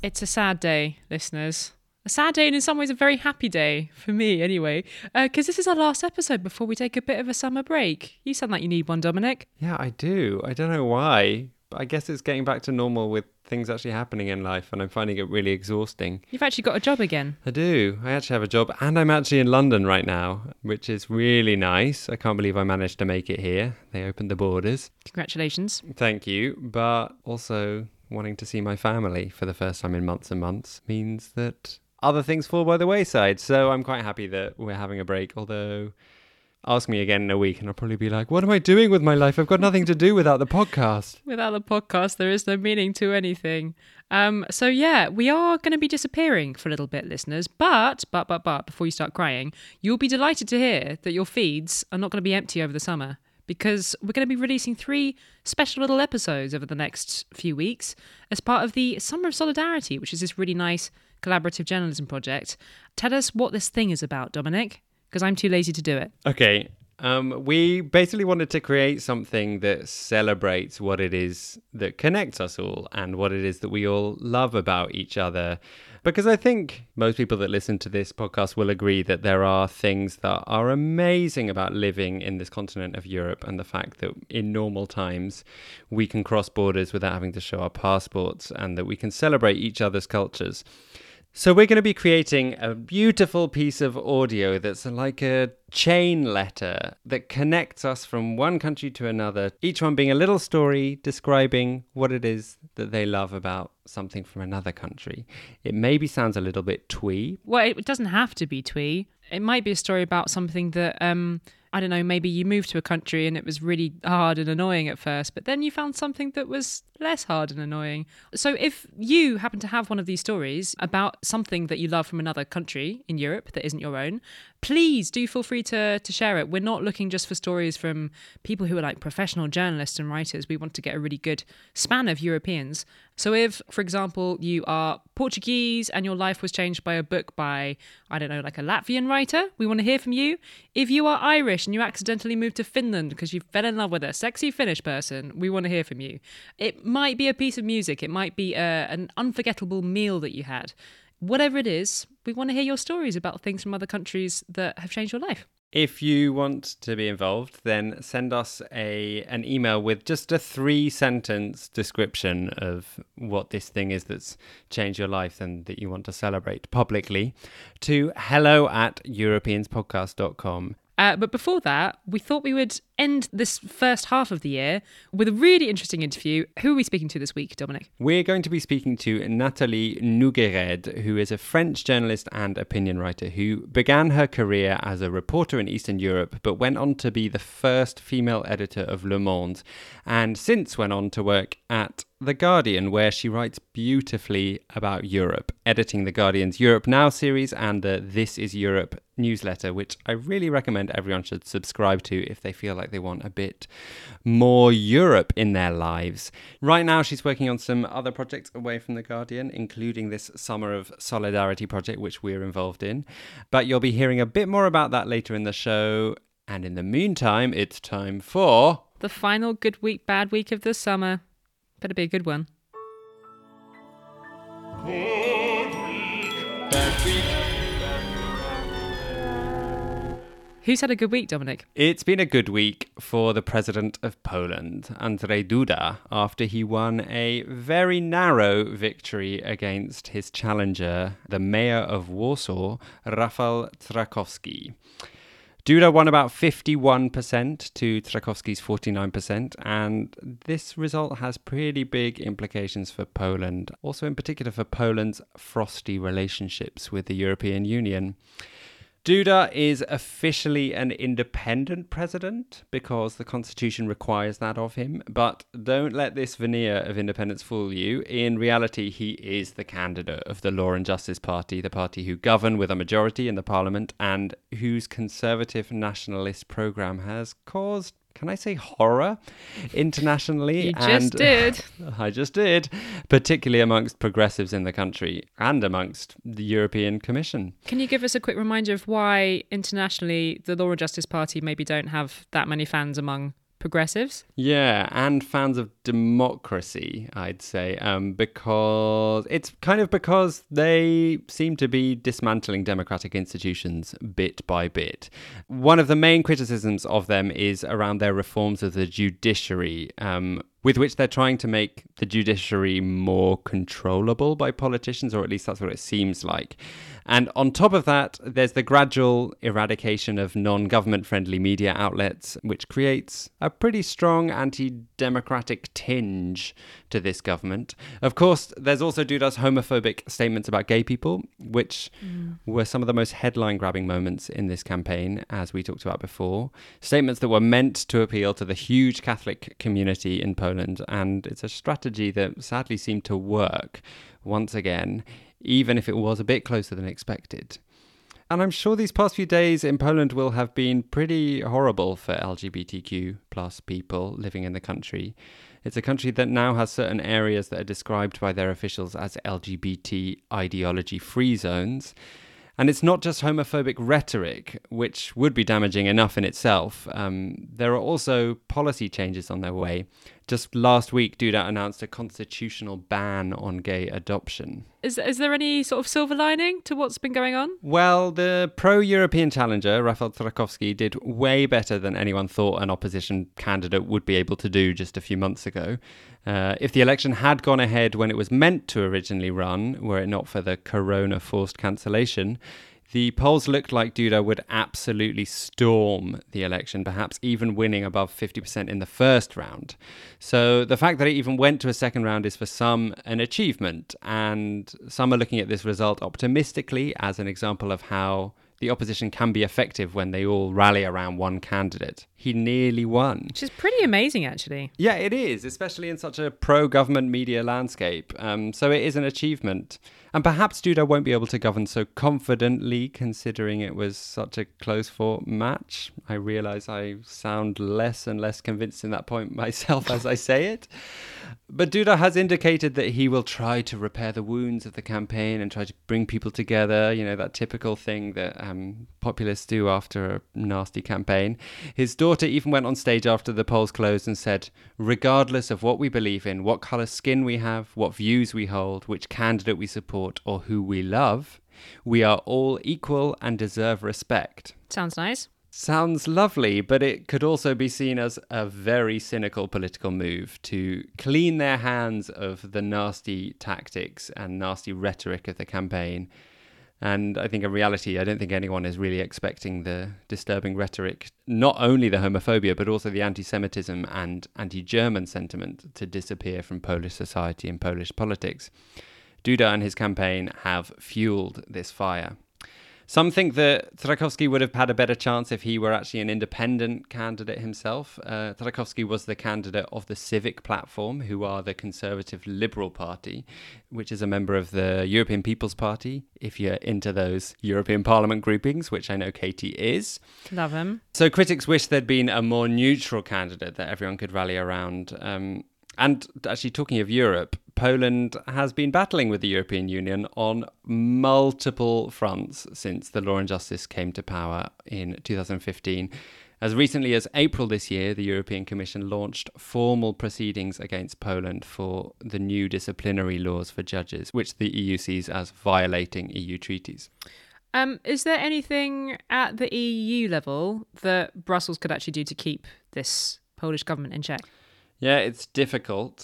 It's a sad day, listeners. A sad day and in some ways a very happy day, for me anyway, because this is our last episode before we take a bit of a summer break. You sound like you need one, Dominic. Yeah, I do. I don't know why, but I guess it's getting back to normal with things actually happening in life, and I'm finding it really exhausting. You've actually got a job again. I do. I actually have a job, and I'm actually in London right now, which is really nice. I can't believe I managed to make it here. They opened the borders. Congratulations. Thank you. But also wanting to see my family for the first time in months and months means that other things fall by the wayside. So I'm quite happy that we're having a break, although ask me again in a week and I'll probably be like, what am I doing with my life? I've got nothing to do without the podcast. Without the podcast, there is no meaning to anything. So yeah, we are going to be disappearing for a little bit, listeners. But, before you start crying, you'll be delighted to hear that your feeds are not going to be empty over the summer, because we're going to be releasing 3 special little episodes over the next few weeks as part of the Summer of Solidarity, which is this really nice collaborative journalism project. Tell us what this thing is about, Dominic, because I'm too lazy to do it. Okay. We basically wanted to create something that celebrates what it is that connects us all and what it is that we all love about each other. Because I think most people that listen to this podcast will agree that there are things that are amazing about living in this continent of Europe, and the fact that in normal times we can cross borders without having to show our passports, and that we can celebrate each other's cultures. So we're going to be creating a beautiful piece of audio that's like a chain letter that connects us from one country to another, each one being a little story describing what it is that they love about something from another country. It maybe sounds a little bit twee. Well, it doesn't have to be twee. It might be a story about something that, I don't know, maybe you moved to a country and it was really hard and annoying at first, but then you found something that was less hard and annoying. So if you happen to have one of these stories about something that you love from another country in Europe that isn't your own, please do feel free to share it. We're not looking just for stories from people who are like professional journalists and writers. We want to get a really good span of Europeans. So if, for example, you are Portuguese and your life was changed by a book by, I don't know, like a Latvian writer, we want to hear from you. If you are Irish and you accidentally moved to Finland because you fell in love with a sexy Finnish person, we want to hear from you. It might be a piece of music. It might be an unforgettable meal that you had. Whatever it is, we want to hear your stories about things from other countries that have changed your life. If you want to be involved, then send us an email with just a 3-sentence description of what this thing is that's changed your life and that you want to celebrate publicly to hello@europeanspodcast.com. But before that, we thought we would end this first half of the year with a really interesting interview. Who are we speaking to this week, Dominic? We're going to be speaking to Nathalie Noguered, who is a French journalist and opinion writer who began her career as a reporter in Eastern Europe, but went on to be the first female editor of Le Monde, and since went on to work at The Guardian, where she writes beautifully about Europe, editing The Guardian's Europe Now series and the This Is Europe newsletter, which I really recommend everyone should subscribe to if they feel like they want a bit more Europe in their lives. Right now, she's working on some other projects away from The Guardian, including this Summer of Solidarity project, which we're involved in. But you'll be hearing a bit more about that later in the show. And in the meantime, it's time for the final good week, bad week of the summer. Better be a good one. Good week, bad week. Who's had a good week, Dominic? It's been a good week for the president of Poland, Andrzej Duda, after he won a very narrow victory against his challenger, the mayor of Warsaw, Rafał Trzaskowski. Duda won about 51% to Trzaskowski's 49%, and this result has pretty big implications for Poland, also in particular for Poland's frosty relationships with the European Union. Duda is officially an independent president because the constitution requires that of him, but don't let this veneer of independence fool you. In reality, he is the candidate of the Law and Justice Party, the party who govern with a majority in the parliament and whose conservative nationalist programme has caused, can I say, horror internationally? You just did. I just did, particularly amongst progressives in the country and amongst the European Commission. Can you give us a quick reminder of why internationally the Law and Justice Party maybe don't have that many fans among progressives. Yeah, and fans of democracy, I'd say, because they seem to be dismantling democratic institutions bit by bit. One of the main criticisms of them is around their reforms of the judiciary, with which they're trying to make the judiciary more controllable by politicians, or at least that's what it seems like. And on top of that, there's the gradual eradication of non-government friendly media outlets, which creates a pretty strong anti-democratic tinge to this government. Of course, there's also Duda's homophobic statements about gay people, which were some of the most headline-grabbing moments in this campaign, as we talked about before. Statements that were meant to appeal to the huge Catholic community in Poland, and it's a strategy that sadly seemed to work once again, even if it was a bit closer than expected. And I'm sure these past few days in Poland will have been pretty horrible for LGBTQ plus people living in the country. It's a country that now has certain areas that are described by their officials as LGBT ideology-free zones. And it's not just homophobic rhetoric, which would be damaging enough in itself. There are also policy changes on their way. Just last week, Duda announced a constitutional ban on gay adoption. Is there any sort of silver lining to what's been going on? Well, the pro-European challenger, Rafał Trzaskowski, did way better than anyone thought an opposition candidate would be able to do just a few months ago. If the election had gone ahead when it was meant to originally run, were it not for the corona forced cancellation, the polls looked like Duda would absolutely storm the election, perhaps even winning above 50% in the first round. So the fact that it even went to a second round is for some an achievement, and some are looking at this result optimistically as an example of how the opposition can be effective when they all rally around one candidate. He nearly won. Which is pretty amazing, actually. Yeah, it is, especially in such a pro-government media landscape. So it is an achievement. And perhaps Duda won't be able to govern so confidently, considering it was such a close-fought match. I realise I sound less and less convinced in that point myself as I say it. But Duda has indicated that he will try to repair the wounds of the campaign and try to bring people together, you know, that typical thing that populists do after a nasty campaign. His daughter even went on stage after the polls closed and said, regardless of what we believe in, what colour skin we have, what views we hold, which candidate we support, or who we love, we are all equal and deserve respect. Sounds nice. Sounds lovely, but it could also be seen as a very cynical political move to clean their hands of the nasty tactics and nasty rhetoric of the campaign. And I think in reality, I don't think anyone is really expecting the disturbing rhetoric, not only the homophobia, but also the anti-Semitism and anti-German sentiment to disappear from Polish society and Polish politics. Duda and his campaign have fueled this fire. Some think that Trzaskowski would have had a better chance if he were actually an independent candidate himself. Trzaskowski was the candidate of the Civic Platform, who are the Conservative Liberal Party, which is a member of the European People's Party, if you're into those European Parliament groupings, which I know Katie is. Love him. So critics wish there'd been a more neutral candidate that everyone could rally around. And actually, talking of Europe, Poland has been battling with the European Union on multiple fronts since the Law and Justice came to power in 2015. As recently as April this year, the European Commission launched formal proceedings against Poland for the new disciplinary laws for judges, which the EU sees as violating EU treaties. Is there anything at the EU level that Brussels could actually do to keep this Polish government in check? Yeah, it's difficult.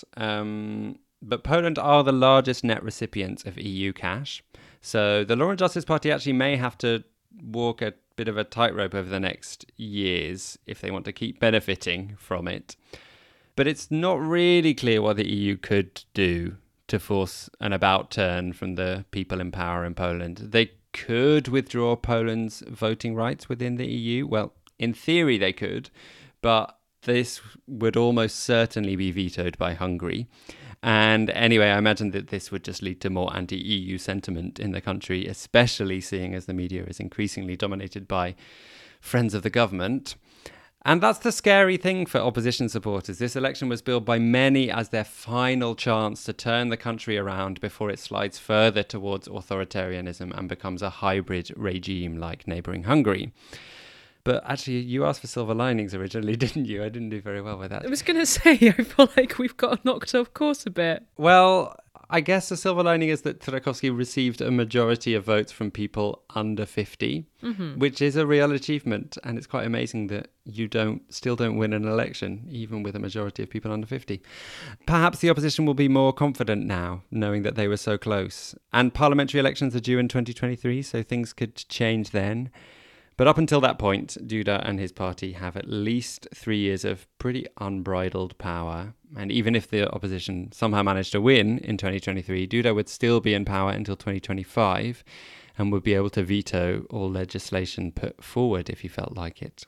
But Poland are the largest net recipients of EU cash. So the Law and Justice Party actually may have to walk a bit of a tightrope over the next years if they want to keep benefiting from it. But it's not really clear what the EU could do to force an about turn from the people in power in Poland. They could withdraw Poland's voting rights within the EU. Well, in theory they could, but this would almost certainly be vetoed by Hungary. And anyway, I imagine that this would just lead to more anti-EU sentiment in the country, especially seeing as the media is increasingly dominated by friends of the government. And that's the scary thing for opposition supporters. This election was billed by many as their final chance to turn the country around before it slides further towards authoritarianism and becomes a hybrid regime like neighbouring Hungary. But actually, you asked for silver linings originally, didn't you? I didn't do very well with that. I was going to say, I feel like we've got knocked off course a bit. Well, I guess the silver lining is that Tchaikovsky received a majority of votes from people under 50, which is a real achievement. And it's quite amazing that you still don't win an election, even with a majority of people under 50. Perhaps the opposition will be more confident now, knowing that they were so close. And parliamentary elections are due in 2023, so things could change then. But up until that point, Duda and his party have at least 3 years of pretty unbridled power. And even if the opposition somehow managed to win in 2023, Duda would still be in power until 2025 and would be able to veto all legislation put forward if he felt like it.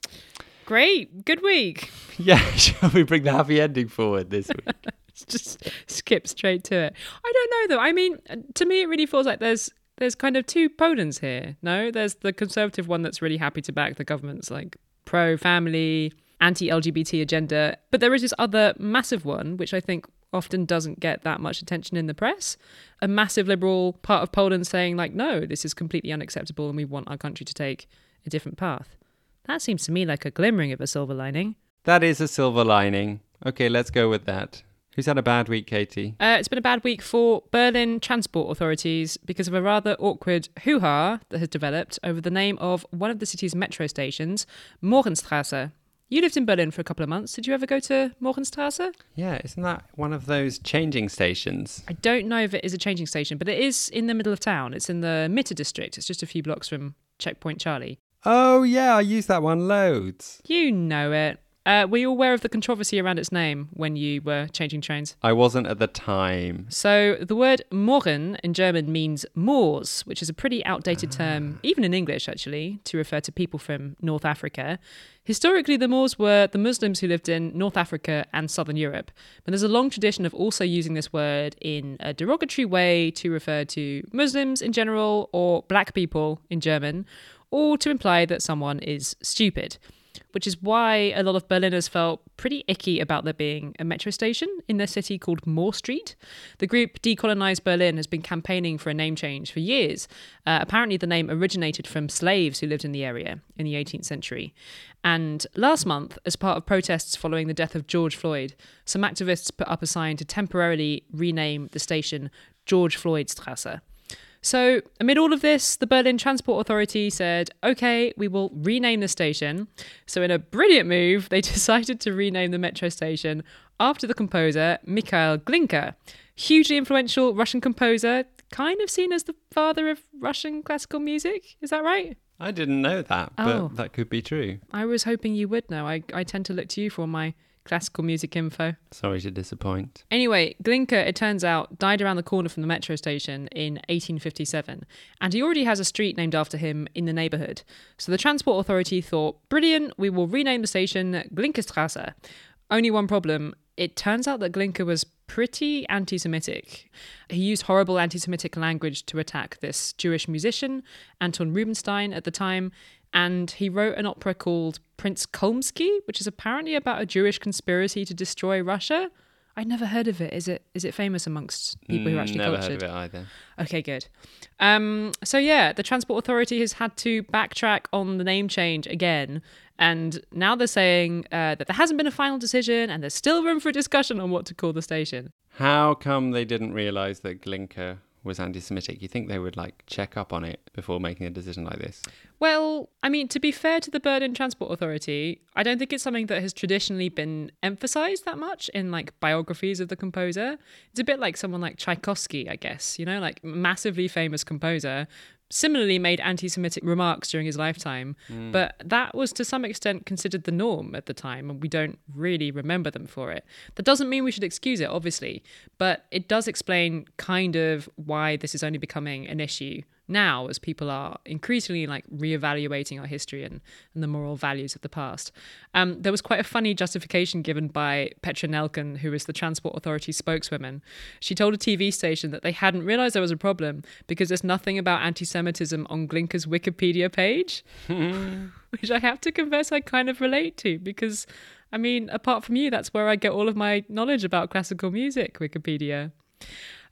Great. Good week. Yeah, shall we bring the happy ending forward this week? Just skip straight to it. I don't know, though. I mean, to me, it really feels like there's kind of two Polands here, no? There's the conservative one that's really happy to back the government's like pro-family, anti-LGBT agenda. But there is this other massive one, which I think often doesn't get that much attention in the press. A massive liberal part of Poland saying like, no, this is completely unacceptable and we want our country to take a different path. That seems to me like a glimmering of a silver lining. That is a silver lining. Okay, let's go with that. Who's had a bad week, Katie? It's been a bad week for Berlin transport authorities because of a rather awkward hoo-ha that has developed over the name of one of the city's metro stations, Mohrenstrasse. You lived in Berlin for a couple of months. Did you ever go to Mohrenstrasse? Yeah, isn't that one of those changing stations? I don't know if it is a changing station, but it is in the middle of town. It's in the Mitte district. It's just a few blocks from Checkpoint Charlie. Oh, yeah, I use that one loads. You know it. Were you aware of the controversy around its name when you were changing trains? I wasn't at the time. So the word Mohren in German means Moors, which is a pretty outdated term, even in English actually, to refer to people from North Africa. Historically, the Moors were the Muslims who lived in North Africa and Southern Europe. But there's a long tradition of also using this word in a derogatory way to refer to Muslims in general or black people in German, or to imply that someone is stupid. Which is why a lot of Berliners felt pretty icky about there being a metro station in their city called Moor Street. The group Decolonize Berlin has been campaigning for a name change for years. Apparently the name originated from slaves who lived in the area in the 18th century. And last month, as part of protests following the death of George Floyd, some activists put up a sign to temporarily rename the station George Floyd Strasse. So, amid all of this, the Berlin Transport Authority said, okay, we will rename the station. So in a brilliant move, they decided to rename the metro station after the composer Mikhail Glinka. Hugely influential Russian composer, kind of seen as the father of Russian classical music. Is that right? I didn't know that, but that could be true. I was hoping you would know. I tend to look to you for my classical music info. Sorry to disappoint. Anyway, Glinka, it turns out, died around the corner from the metro station in 1857, and he already has a street named after him in the neighbourhood. So the Transport Authority thought, brilliant, we will rename the station Glinkestrasse. Only one problem, it turns out that Glinka was pretty anti-Semitic. He used horrible anti-Semitic language to attack this Jewish musician, Anton Rubinstein, at the time, and he wrote an opera called Prince Kolmsky, which is apparently about a Jewish conspiracy to destroy Russia. I'd never heard of it. Is it famous amongst people who are actually cultured? Never heard of it either. Okay, good. So yeah, the Transport Authority has had to backtrack on the name change again. And now they're saying that there hasn't been a final decision and there's still room for discussion on what to call the station. How come they didn't realise that Glinka was anti-Semitic? You think they would check up on it before making a decision like this? Well, I mean, to be fair to the Berlin Transport Authority, I don't think it's something that has traditionally been emphasised that much in biographies of the composer. It's a bit like someone like Tchaikovsky, I guess, massively famous composer, similarly made anti-Semitic remarks during his lifetime, but that was to some extent considered the norm at the time, and we don't really remember them for it. That doesn't mean we should excuse it, obviously, but it does explain kind of why this is only becoming an issue now, as people are increasingly reevaluating our history and the moral values of the past. There was quite a funny justification given by Petra Nelken, who is the Transport Authority spokeswoman. She told a TV station that they hadn't realised there was a problem because there's nothing about anti-Semitism on Glinka's Wikipedia page, which I have to confess I kind of relate to because, I mean, apart from you, that's where I get all of my knowledge about classical music, Wikipedia.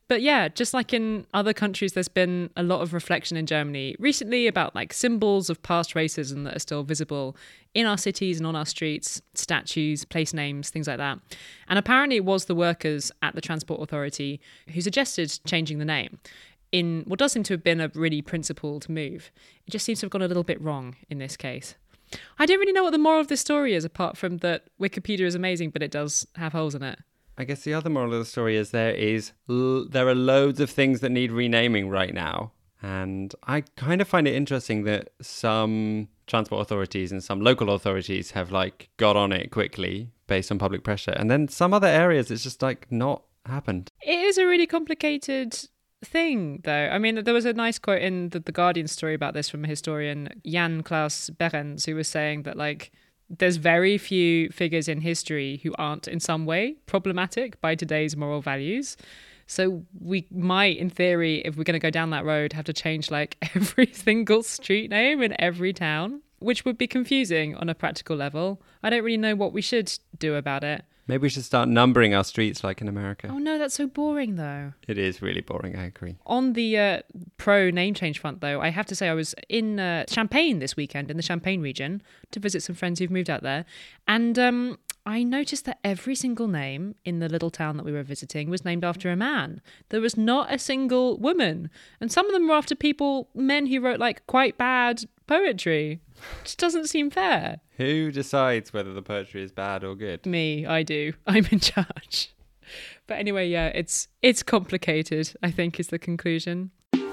But yeah, just like in other countries, there's been a lot of reflection in Germany recently about like symbols of past racism that are still visible in our cities and on our streets, statues, place names, things like that. And apparently it was the workers at the Transport Authority who suggested changing the name in what does seem to have been a really principled move. It just seems to have gone a little bit wrong in this case. I don't really know what the moral of this story is, apart from that Wikipedia is amazing, but it does have holes in it. I guess the other moral of the story is there are loads of things that need renaming right now. And I kind of find it interesting that some transport authorities and some local authorities have like got on it quickly based on public pressure. And then some other areas it's just like not happened. It is a really complicated thing, though. I mean, there was a nice quote in the Guardian story about this from a historian, Jan Klaus Behrens, who was saying that like there's very few figures in history who aren't in some way problematic by today's moral values. So we might, in theory, if we're going to go down that road, have to change like every single street name in every town, which would be confusing on a practical level. I don't really know what we should do about it. Maybe we should start numbering our streets like in America. Oh no, that's so boring though. It is really boring, I agree. On the pro name change front though, I have to say I was in Champagne this weekend, in the Champagne region, to visit some friends who've moved out there. And I noticed that every single name in the little town that we were visiting was named after a man. There was not a single woman. And some of them were after men who wrote like quite bad poetry. Just doesn't seem fair. Who decides whether the poetry is bad or good? Me, I do. I'm in charge. But anyway, yeah, it's complicated, I think, is the conclusion.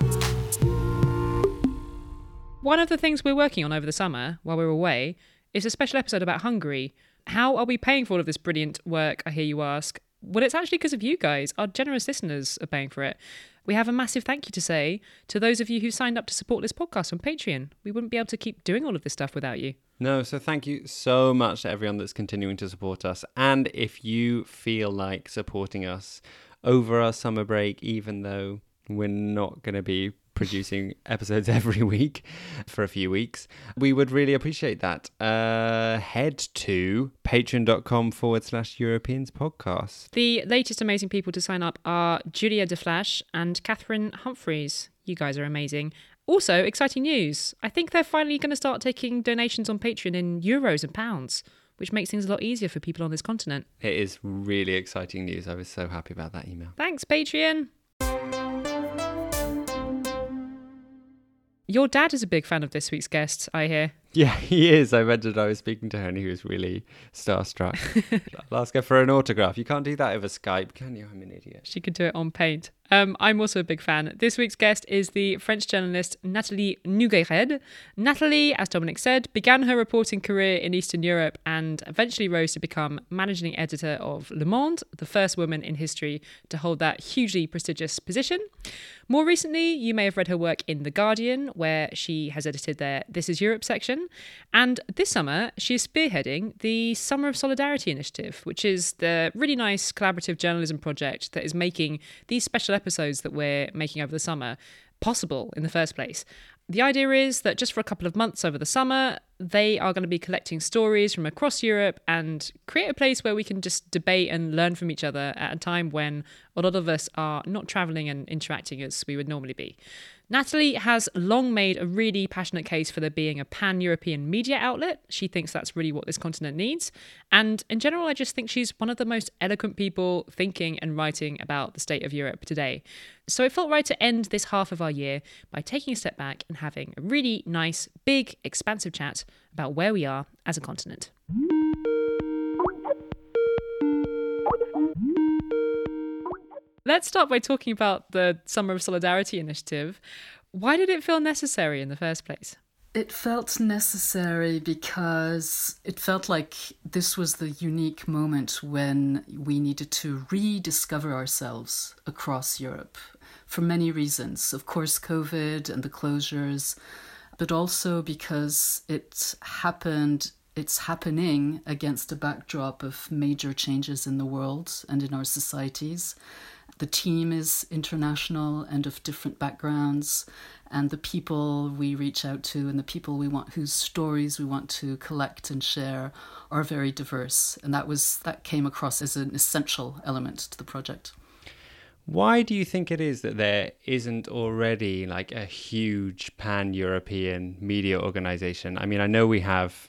One of the things we're working on over the summer while we're away is a special episode about Hungary. How are we paying for all of this brilliant work, I hear you ask? Well, it's actually because of you guys. Our generous listeners are paying for it. We have a massive thank you to say to those of you who signed up to support this podcast on Patreon. We wouldn't be able to keep doing all of this stuff without you. No, so thank you so much to everyone that's continuing to support us. And if you feel like supporting us over our summer break, even though we're not going to be producing episodes every week for a few weeks, we would really appreciate that. Head to patreon.com/Europeans podcast. The latest amazing people to sign up are Julia DeFlash and Catherine Humphreys. You guys are amazing. Also, exciting news. I think they're finally going to start taking donations on Patreon in euros and pounds, which makes things a lot easier for people on this continent. It is really exciting news. I was so happy about that email. Thanks, Patreon. Your dad is a big fan of this week's guests, I hear. Yeah, he is. I mentioned I was speaking to her and he was really starstruck. I'll ask her for an autograph. You can't do that over Skype, can you? I'm an idiot. She could do it on Paint. I'm also a big fan. This week's guest is the French journalist Nathalie Nogueira. Nathalie, as Dominic said, began her reporting career in Eastern Europe and eventually rose to become managing editor of Le Monde, the first woman in history to hold that hugely prestigious position. More recently, you may have read her work in The Guardian, where she has edited their This Is Europe section. And this summer, she is spearheading the Summer of Solidarity initiative, which is the really nice collaborative journalism project that is making these special episodes that we're making over the summer possible in the first place. The idea is that just for a couple of months over the summer, they are going to be collecting stories from across Europe and create a place where we can just debate and learn from each other at a time when a lot of us are not travelling and interacting as we would normally be. Nathalie has long made a really passionate case for there being a pan-European media outlet. She thinks that's really what this continent needs. And in general, I just think she's one of the most eloquent people thinking and writing about the state of Europe today. So it felt right to end this half of our year by taking a step back and having a really nice, big, expansive chat about where we are as a continent. Let's start by talking about the Summer of Solidarity initiative. Why did it feel necessary in the first place? It felt necessary because it felt like this was the unique moment when we needed to rediscover ourselves across Europe for many reasons. Of course, COVID and the closures, but also because it's happening against a backdrop of major changes in the world and in our societies. The team is international and of different backgrounds, and the people we reach out to and the people whose stories we want to collect and share are very diverse. And that came across as an essential element to the project. Why do you think it is that there isn't already like a huge pan-European media organization? I mean, I know we have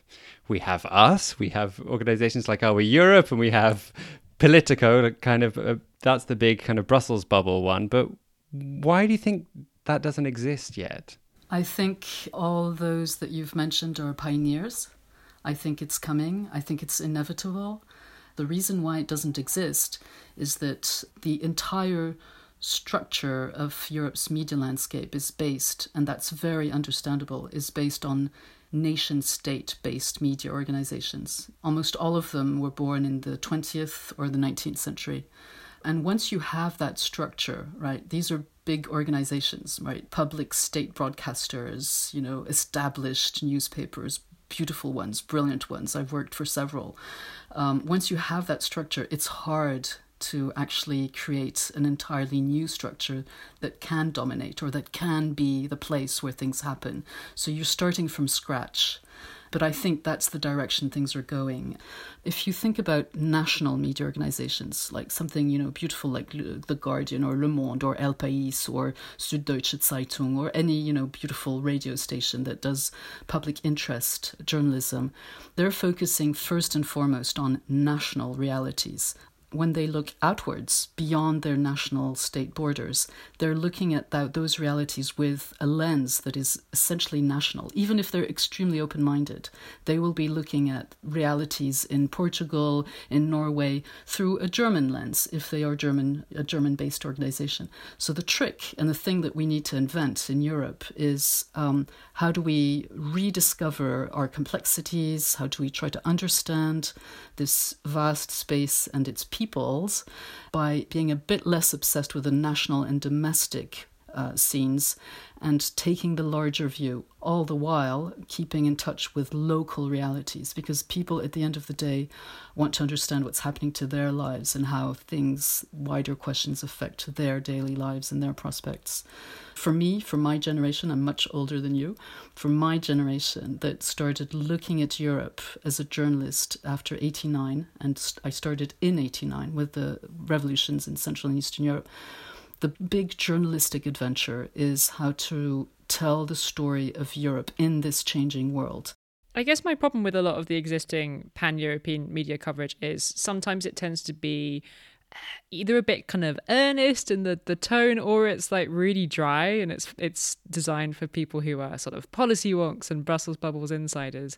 us, we have organizations like Our Europe, and we have Politico, kind of that's the big kind of Brussels bubble one. But why do you think that doesn't exist yet? I think all those that you've mentioned are pioneers. I think it's coming. I think it's inevitable. The reason why it doesn't exist is that the entire structure of Europe's media landscape is based, and that's very understandable, is based on nation-state-based media organizations. Almost all of them were born in the 20th or the 19th century. And once you have that structure, right, these are big organizations, right, public state broadcasters, established newspapers, beautiful ones, brilliant ones. I've worked for several. Once you have that structure, it's hard to actually create an entirely new structure that can dominate or that can be the place where things happen. So you're starting from scratch. But I think that's the direction things are going. If you think about national media organizations, like something, beautiful like The Guardian or Le Monde or El País or Süddeutsche Zeitung or any, beautiful radio station that does public interest journalism, they're focusing first and foremost on national realities. When they look outwards beyond their national state borders, they're looking at those realities with a lens that is essentially national. Even if they're extremely open-minded, they will be looking at realities in Portugal, in Norway, through a German lens, if they are a German-based organization. So the trick and the thing that we need to invent in Europe is how do we rediscover our complexities? How do we try to understand this vast space and its peoples by being a bit less obsessed with the national and domestic scenes and taking the larger view, all the while keeping in touch with local realities, because people at the end of the day want to understand what's happening to their lives and how wider questions affect their daily lives and their prospects. For me, for my generation, I'm much older than you, for my generation that started looking at Europe as a journalist after 89, and I started in 89 with the revolutions in Central and Eastern Europe, the big journalistic adventure is how to tell the story of Europe in this changing world. I guess my problem with a lot of the existing pan-European media coverage is sometimes it tends to be either a bit kind of earnest in the tone, or it's like really dry and it's designed for people who are sort of policy wonks and Brussels bubbles insiders.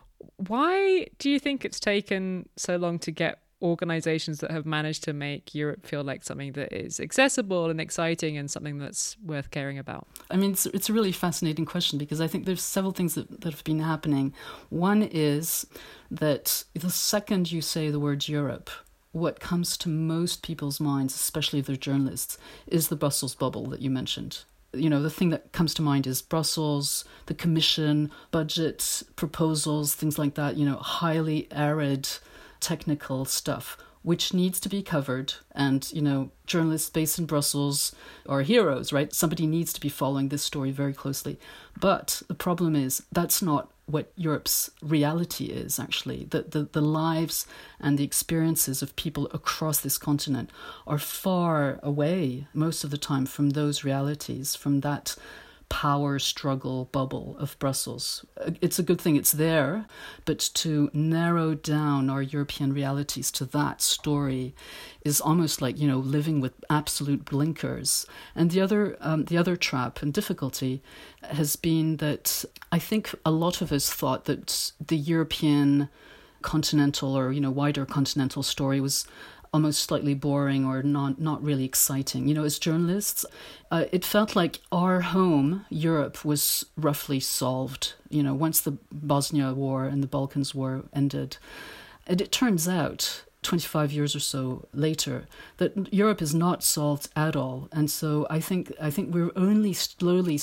Why do you think it's taken so long to get organizations that have managed to make Europe feel like something that is accessible and exciting and something that's worth caring about? I mean, it's a really fascinating question, because I think there's several things that have been happening. One is that the second you say the word Europe, what comes to most people's minds, especially if they're journalists, is the Brussels bubble that you mentioned. The thing that comes to mind is Brussels, the Commission, budget proposals, things like that, highly arid technical stuff, which needs to be covered. And, journalists based in Brussels are heroes, right? Somebody needs to be following this story very closely. But the problem is that's not what Europe's reality is, actually. The lives and the experiences of people across this continent are far away, most of the time, from those realities, from that power struggle bubble of Brussels. It's a good thing it's there, but to narrow down our European realities to that story is almost like, living with absolute blinkers. And the other trap and difficulty has been that I think a lot of us thought that the European continental or, wider continental story was almost slightly boring or not really exciting. As journalists, it felt like our home, Europe, was roughly solved, once the Bosnia War and the Balkans War ended. And it turns out, 25 years or so later, that Europe is not solved at all. And so I think we're only slowly,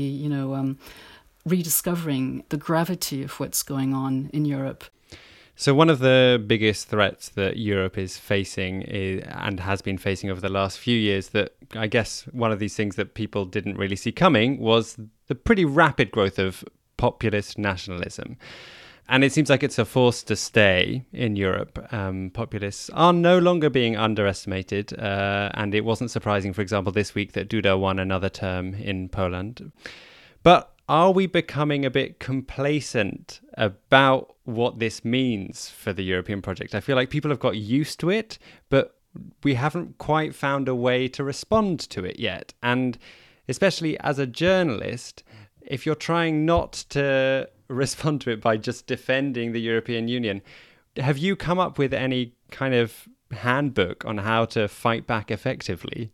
rediscovering the gravity of what's going on in Europe. So one of the biggest threats that Europe is facing and has been facing over the last few years, that I guess one of these things that people didn't really see coming, was the pretty rapid growth of populist nationalism. And it seems like it's a force to stay in Europe. Populists are no longer being underestimated. And it wasn't surprising, for example, this week that Duda won another term in Poland. But are we becoming a bit complacent about what this means for the European project? I feel like people have got used to it, but we haven't quite found a way to respond to it yet. And especially as a journalist, if you're trying not to respond to it by just defending the European Union, have you come up with any kind of handbook on how to fight back effectively?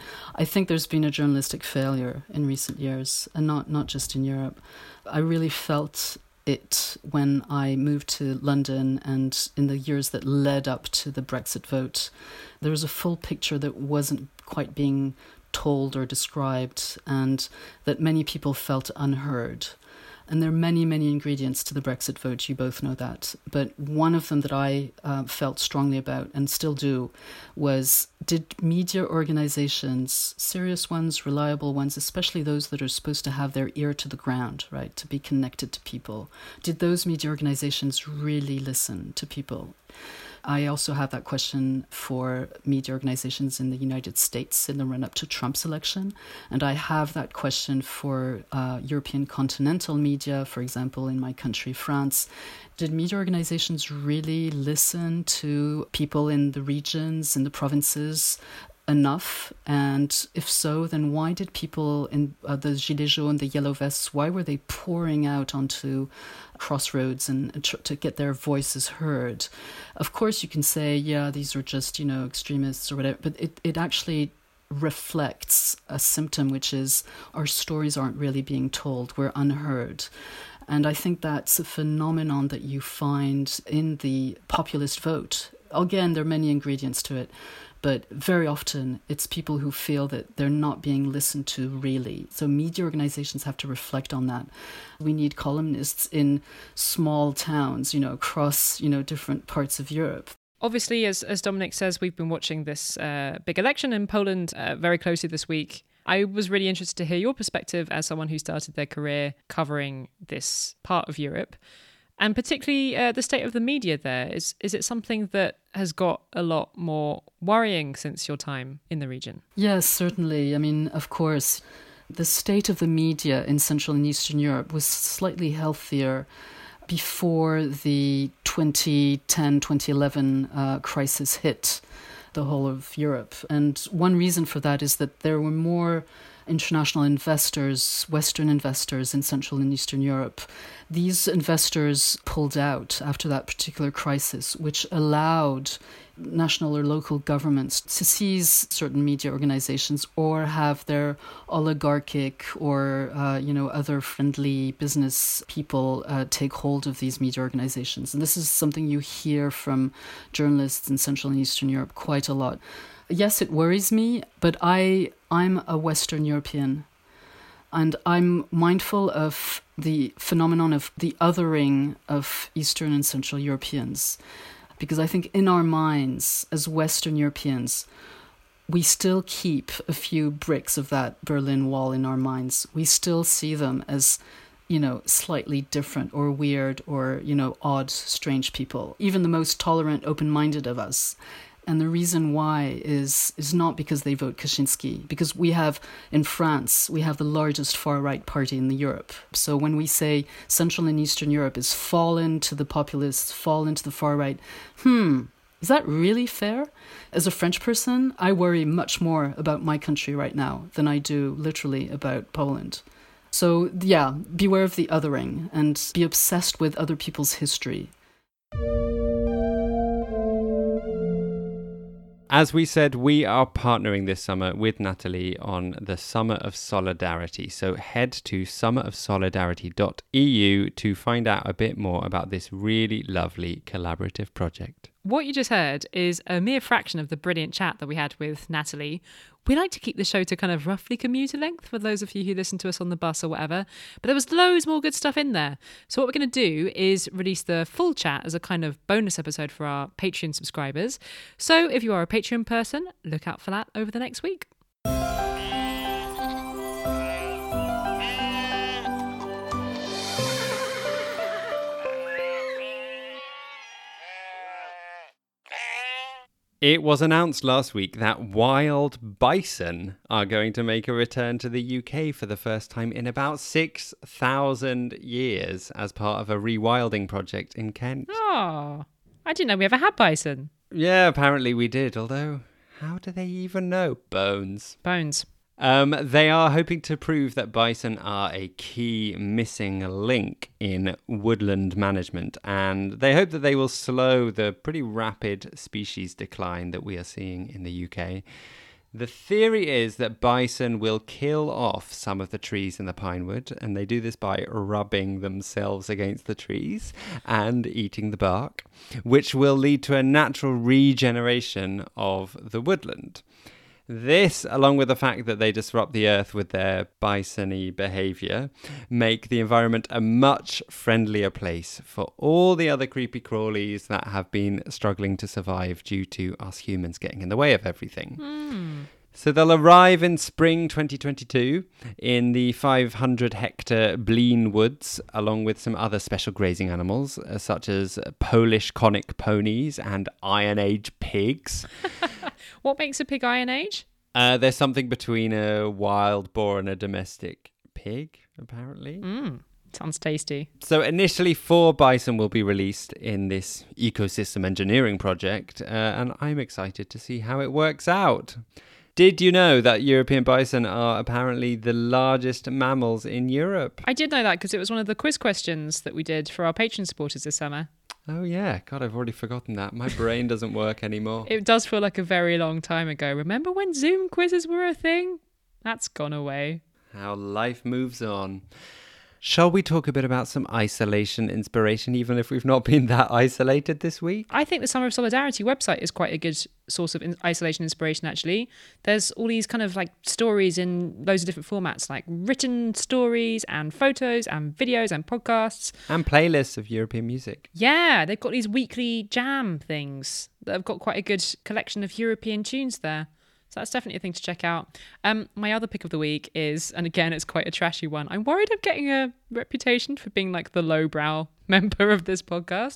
I think there's been a journalistic failure in recent years, and not just in Europe. I really felt it when I moved to London and in the years that led up to the Brexit vote. There was a full picture that wasn't quite being told or described, and that many people felt unheard. And there are many, many ingredients to the Brexit vote, you both know that. But one of them that I felt strongly about, and still do, was, did media organizations, serious ones, reliable ones, especially those that are supposed to have their ear to the ground, right, to be connected to people, did those media organizations really listen to people? I also have that question for media organizations in the United States in the run-up to Trump's election. And I have that question for European continental media, for example, in my country, France. Did media organizations really listen to people in the regions, in the provinces, enough? And if so, then why did people in the Gilets jaunes, the yellow vests, why were they pouring out onto crossroads and to get their voices heard? Of course, you can say, yeah, these are just, extremists or whatever, but it actually reflects a symptom, which is our stories aren't really being told, we're unheard. And I think that's a phenomenon that you find in the populist vote. Again, there are many ingredients to it, but very often it's people who feel that they're not being listened to really. So media organizations have to reflect on that. We need columnists in small towns, across, different parts of Europe. Obviously, as Dominic says, we've been watching this big election in Poland very closely this week. I was really interested to hear your perspective as someone who started their career covering this part of Europe. And particularly the state of the media there. Is it something that has got a lot more worrying since your time in the region? Yes, certainly. I mean, of course, the state of the media in Central and Eastern Europe was slightly healthier before the 2010-2011 crisis hit the whole of Europe. And one reason for that is that there were more international investors, Western investors in Central and Eastern Europe. These investors pulled out after that particular crisis, which allowed national or local governments to seize certain media organizations or have their oligarchic or, other friendly business people take hold of these media organizations. And this is something you hear from journalists in Central and Eastern Europe quite a lot. Yes, it worries me, but I'm a Western European, and I'm mindful of the phenomenon of the othering of Eastern and Central Europeans, because I think in our minds, as Western Europeans, we still keep a few bricks of that Berlin Wall in our minds. We still see them as, slightly different or weird or, odd, strange people, even the most tolerant, open-minded of us. And the reason why is not because they vote Kaczynski, because in France, we have the largest far-right party in Europe. So when we say Central and Eastern Europe is fallen to the populists, fallen to the far-right, is that really fair? As a French person, I worry much more about my country right now than I do literally about Poland. So yeah, beware of the othering and be obsessed with other people's history. As we said, we are partnering this summer with Natalie on the Summer of Solidarity. So head to summerofsolidarity.eu to find out a bit more about this really lovely collaborative project. What you just heard is a mere fraction of the brilliant chat that we had with Natalie. We like to keep the show to kind of roughly commuter length for those of you who listen to us on the bus or whatever, but there was loads more good stuff in there. So what we're going to do is release the full chat as a kind of bonus episode for our Patreon subscribers. So if you are a Patreon person, look out for that over the next week. It was announced last week that wild bison are going to make a return to the UK for the first time in about 6,000 years as part of a rewilding project in Kent. Oh, I didn't know we ever had bison. Yeah, apparently we did, although how do they even know? Bones. They are hoping to prove that bison are a key missing link in woodland management, and they hope that they will slow the pretty rapid species decline that we are seeing in the UK. The theory is that bison will kill off some of the trees in the pinewood, and they do this by rubbing themselves against the trees and eating the bark, which will lead to a natural regeneration of the woodland. This, along with the fact that they disrupt the earth with their bison-y behaviour, make the environment a much friendlier place for all the other creepy crawlies that have been struggling to survive due to us humans getting in the way of everything. So they'll arrive in spring 2022 in the 500-hectare Blean Woods, along with some other special grazing animals, such as Polish conic ponies and Iron Age pigs. What makes a pig Iron Age? There's something between a wild boar and a domestic pig, apparently. Sounds tasty. So initially 4 bison will be released in this ecosystem engineering project, and I'm excited to see how it works out. Did you know that European bison are apparently the largest mammals in Europe? I did know that because it was one of the quiz questions that we did for our Patreon supporters this summer. Oh yeah, God, I've already forgotten that. My brain doesn't work anymore. It does feel like a very long time ago. Remember when Zoom quizzes were a thing? That's gone away. How life moves on. Shall we talk a bit about some isolation inspiration, even if we've not been that isolated this week? I think the Summer of Solidarity website is quite a good source of isolation inspiration, actually. There's all these kind of like stories in loads of different formats, like written stories and photos and videos and podcasts. And playlists of European music. Yeah, they've got these weekly jam things that have got quite a good collection of European tunes there. So that's definitely a thing to check out. My other pick of the week is, and again, it's quite a trashy one. I'm worried I'm getting a reputation for being like the lowbrow member of this podcast.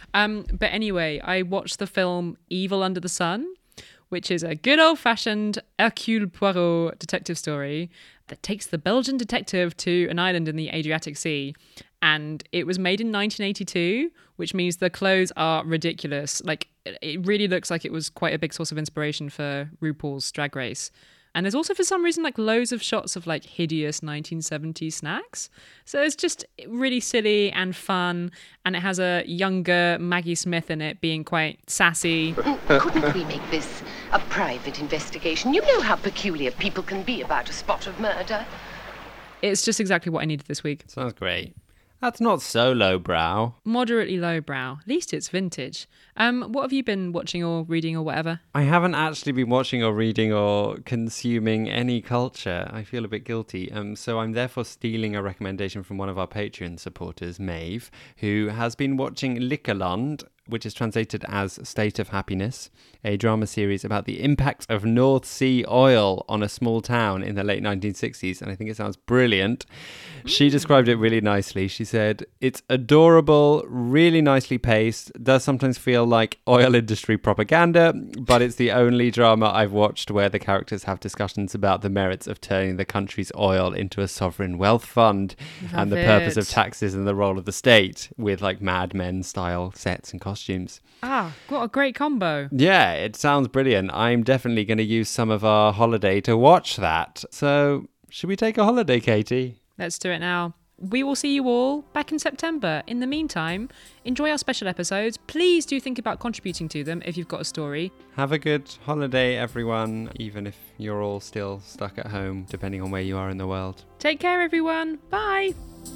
But anyway, I watched the film Evil Under the Sun, which is a good old-fashioned Hercule Poirot detective story that takes the Belgian detective to an island in the Adriatic Sea. And it was made in 1982, which means the clothes are ridiculous. Like, it really looks like it was quite a big source of inspiration for RuPaul's Drag Race. And there's also, for some reason, like loads of shots of like hideous 1970s snacks. So it's just really silly and fun. And it has a younger Maggie Smith in it being quite sassy. Couldn't we make this a private investigation? You know how peculiar people can be about a spot of murder. It's just exactly what I needed this week. Sounds great. That's not so lowbrow. Moderately lowbrow. At least it's vintage. What have you been watching or reading or whatever? I haven't actually been watching or reading or consuming any culture. I feel a bit guilty. So I'm therefore stealing a recommendation from one of our Patreon supporters, Maeve, who has been watching Lyckerland, which is translated as State of Happiness, a drama series about the impact of North Sea oil on a small town in the late 1960s, and I think it sounds brilliant. She described it really nicely. She said, it's adorable, really nicely paced, does sometimes feel like oil industry propaganda, but it's the only drama I've watched where the characters have discussions about the merits of turning the country's oil into a sovereign wealth fund and the purpose of taxes and the role of the state, with like Mad Men style sets and costumes. Ah, what a great combo. Yeah, it sounds brilliant. I'm definitely going to use some of our holiday to watch that. So, should we take a holiday, Katie? Let's do it now. We will see you all back in September. In the meantime, enjoy our special episodes. Please do think about contributing to them if you've got a story. Have a good holiday, everyone, even if you're all still stuck at home, depending on where you are in the world. Take care, everyone. Bye.